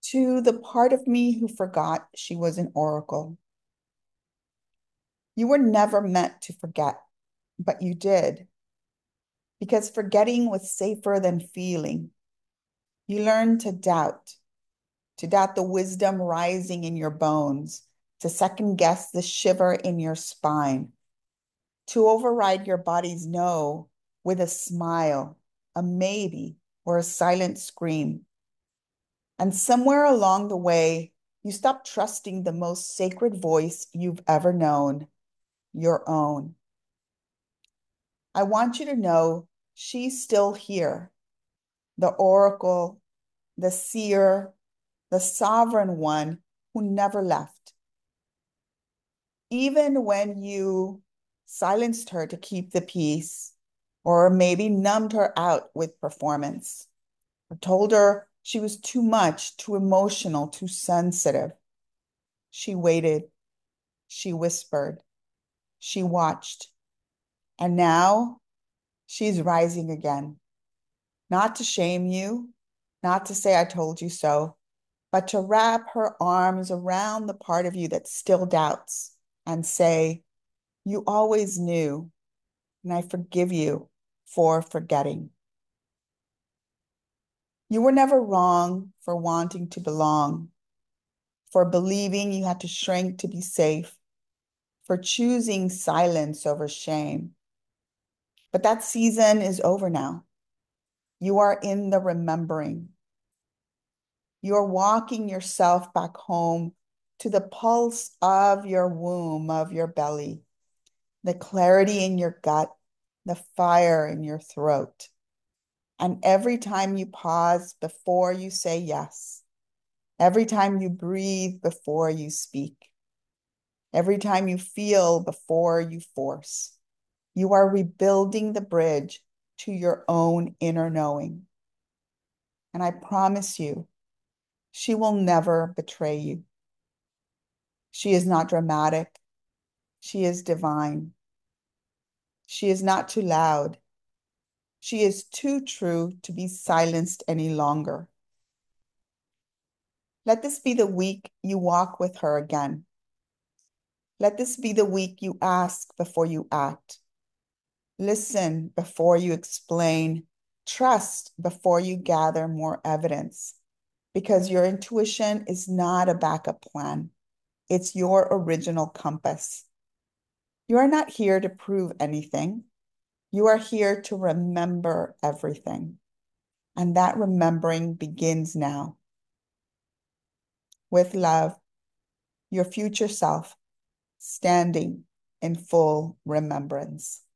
To the part of me who forgot she was an oracle. You were never meant to forget, but you did, because forgetting was safer than feeling. You learned to doubt the wisdom rising in your bones, to second guess the shiver in your spine, to override your body's no with a smile, a maybe, or a silent scream. And somewhere along the way, you stopped trusting the most sacred voice you've ever known, your own. I want you to know she's still here, the oracle, the seer, the sovereign one who never left. Even when you silenced her to keep the peace, or maybe numbed her out with performance, or told her she was too much, too emotional, too sensitive. She waited, she whispered, she watched, and now she's rising again, not to shame you, not to say I told you so, but to wrap her arms around the part of you that still doubts and say, you always knew, and I forgive you for forgetting. You were never wrong for wanting to belong, for believing you had to shrink to be safe, for choosing silence over shame. But that season is over now. You are in the remembering. You're walking yourself back home to the pulse of your womb, of your belly, the clarity in your gut, the fire in your throat. And every time you pause before you say yes, every time you breathe before you speak, every time you feel before you force, you are rebuilding the bridge to your own inner knowing. And I promise you, she will never betray you. She is not dramatic. She is divine. She is not too loud. She is too true to be silenced any longer. Let this be the week you walk with her again. Let this be the week you ask before you act. Listen before you explain. Trust before you gather more evidence. Because your intuition is not a backup plan. It's your original compass. You are not here to prove anything. You are here to remember everything. And that remembering begins now. With love, your future self, standing in full remembrance.